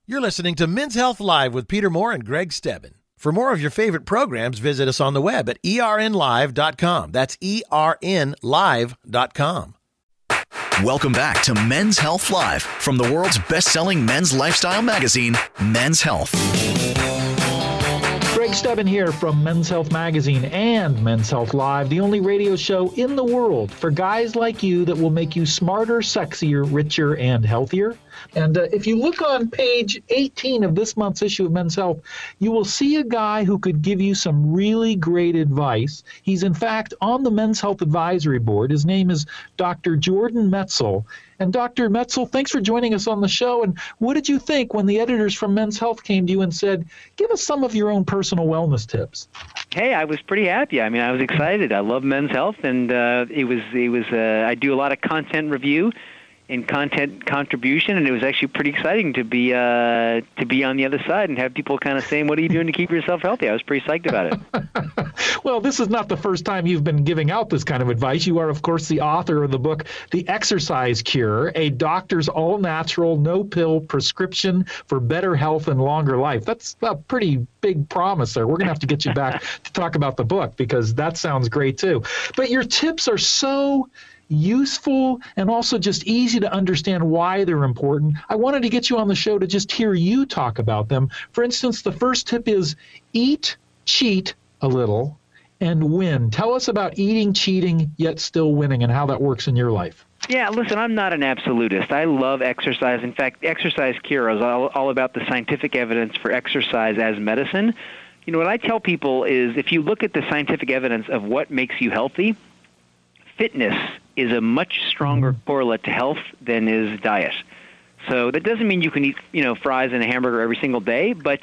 You're listening to Men's Health Live with Peter Moore and Greg Stebbin. For more of your favorite programs, visit us on the web at ernlive.com. That's ernlive.com. Welcome back to Men's Health Live from the world's best-selling men's lifestyle magazine, Men's Health. Greg Stebbin here from Men's Health Magazine and Men's Health Live, the only radio show in the world for guys like you that will make you smarter, sexier, richer, and healthier. And if you look on page 18 of this month's issue of Men's Health, you will see a guy who could give you some really great advice. He's, in fact, on the Men's Health Advisory Board. His name is Dr. Jordan Metzl. And Dr. Metzl, thanks for joining us on the show. And what did you think when the editors from Men's Health came to you and said, give us some of your own personal wellness tips? Hey, I was pretty happy. I mean, I was excited. I love Men's Health, and it was. I do a lot of content review and content contribution, and it was actually pretty exciting to be on the other side and have people kind of saying, what are you doing to keep yourself healthy? I was pretty psyched about it. Well, this is not the first time you've been giving out this kind of advice. You are, of course, the author of the book, The Exercise Cure, a doctor's all-natural, no-pill prescription for better health and longer life. That's a pretty big promise there. We're going to have to get you back to talk about the book because that sounds great, too. But your tips are so useful and also just easy to understand why they're important. I wanted to get you on the show to just hear you talk about them. For instance, the first tip is eat, cheat a little, and win. Tell us about eating, cheating, yet still winning and how that works in your life. Yeah, listen, I'm not an absolutist. I love exercise. In fact, Exercise Cure is all about the scientific evidence for exercise as medicine. You know, what I tell people is if you look at the scientific evidence of what makes you healthy, fitness is a much stronger correlate to health than is diet. So that doesn't mean you can eat, fries and a hamburger every single day, but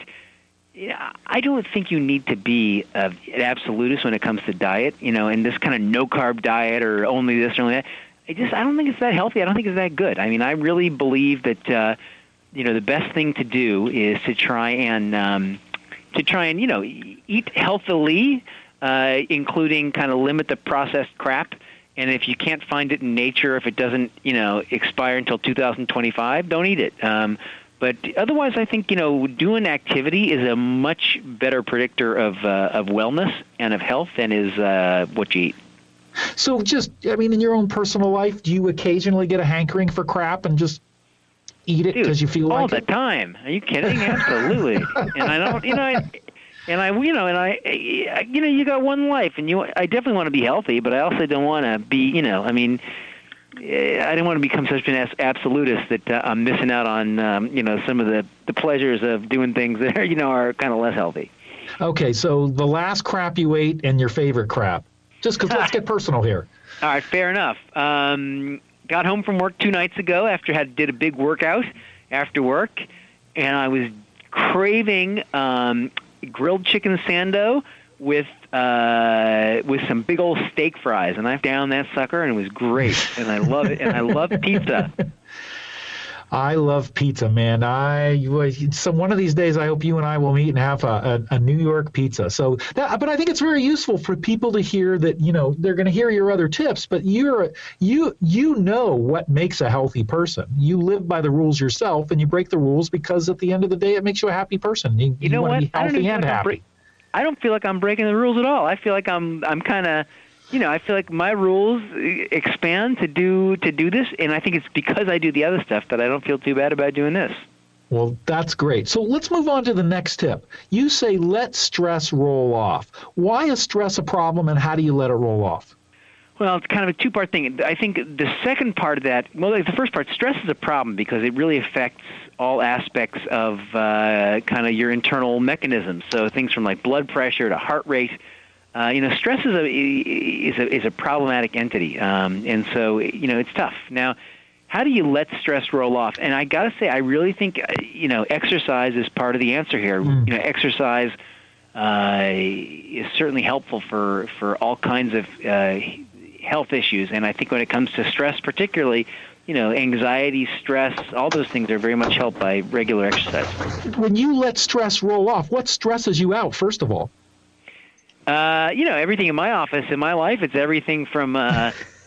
I don't think you need to be an absolutist when it comes to diet, and this kind of no-carb diet or only this or only that. I don't think it's that healthy. I don't think it's that good. I mean, I really believe that, the best thing to do is to try and eat healthily, including kind of limit the processed crap. And if you can't find it in nature, if it doesn't, expire until 2025, don't eat it. But otherwise, I think, doing activity is a much better predictor of wellness and of health than is what you eat. So in your own personal life, do you occasionally get a hankering for crap and just eat it because you feel like it? All the time. Are you kidding? Absolutely. And I don't, you got one life, and I definitely want to be healthy, but I also don't want to be, I don't want to become such an absolutist that I'm missing out on, some of the pleasures of doing things that are kind of less healthy. Okay, so the last crap you ate and your favorite crap. Just because let's get personal here. All right, fair enough. Got home from work 2 nights ago after did a big workout after work, and I was craving grilled chicken sando with some big old steak fries, and I downed that sucker, and it was great, and I love it, and I love pizza. I love pizza, man. So one of these days, I hope you and I will meet and have a New York pizza. But I think it's very useful for people to hear that, they're going to hear your other tips, but you know what makes a healthy person. You live by the rules yourself, and you break the rules because at the end of the day, it makes you a happy person. You know what? Be healthy and happy. I don't feel like I'm breaking the rules at all. I feel like I'm kind of, I feel like my rules expand to do this, and I think it's because I do the other stuff that I don't feel too bad about doing this. Well, that's great. So let's move on to the next tip. You say let stress roll off. Why is stress a problem, and how do you let it roll off? Well, it's kind of a two-part thing. I think the second part of that, the first part, stress is a problem because it really affects all aspects of kind of your internal mechanisms. So things from like blood pressure to heart rate. Stress is a problematic entity, and so it's tough. Now, how do you let stress roll off? And I got to say, I really think exercise is part of the answer here. Exercise is certainly helpful for all kinds of health issues, and I think when it comes to stress, particularly, anxiety, stress, all those things are very much helped by regular exercise. When you let stress roll off, what stresses you out, first of all? Everything in my office, in my life, it's everything from,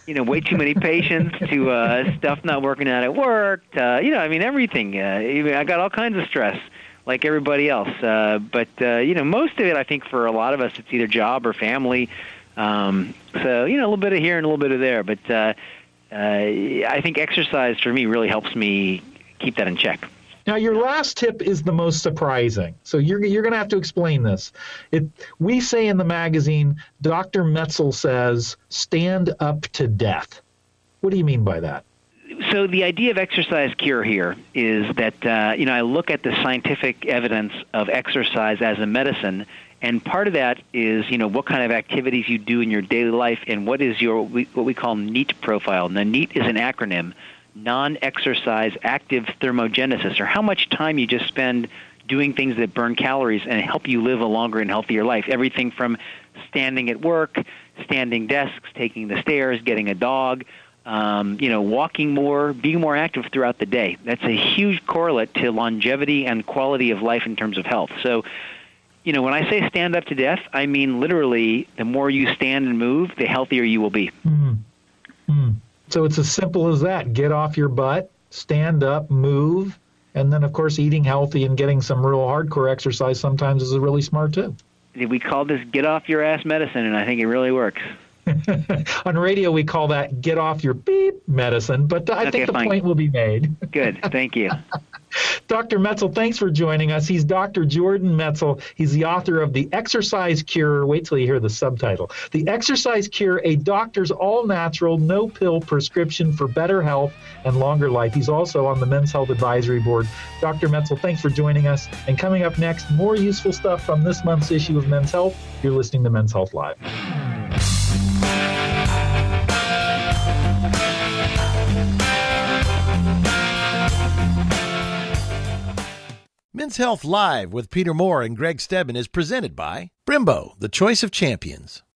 way too many patients to stuff not working out at work. Everything. I got all kinds of stress like everybody else. But most of it, I think for a lot of us, it's either job or family. A little bit of here and a little bit of there. But I think exercise for me really helps me keep that in check. Now, your last tip is the most surprising. So you're going to have to explain this. We say in the magazine, Dr. Metzl says, stand up to death. What do you mean by that? So the idea of exercise cure here is that, I look at the scientific evidence of exercise as a medicine, and part of that is, what kind of activities you do in your daily life and what is your what we call NEAT profile. And the NEAT is an acronym, non-exercise active thermogenesis, or how much time you just spend doing things that burn calories and help you live a longer and healthier life. Everything from standing at work, standing desks, taking the stairs, getting a dog, walking more, being more active throughout the day. That's a huge correlate to longevity and quality of life in terms of health. So, when I say stand up to death, I mean literally the more you stand and move, the healthier you will be. So it's as simple as that. Get off your butt, stand up, move, and then, of course, eating healthy and getting some real hardcore exercise sometimes is really smart, too. We call this get off your ass medicine, and I think it really works. On radio, we call that get off your beep medicine, but I think the point will be made. Good. Thank you. Dr. Metzl, thanks for joining us. He's Dr. Jordan Metzl. He's the author of The Exercise Cure. Wait till you hear the subtitle. The Exercise Cure, a doctor's all-natural, no-pill prescription for better health and longer life. He's also on the Men's Health Advisory Board. Dr. Metzl, thanks for joining us. And coming up next, more useful stuff from this month's issue of Men's Health. You're listening to Men's Health Live. Men's Health Live with Peter Moore and Greg Stedman is presented by Brembo, the choice of champions.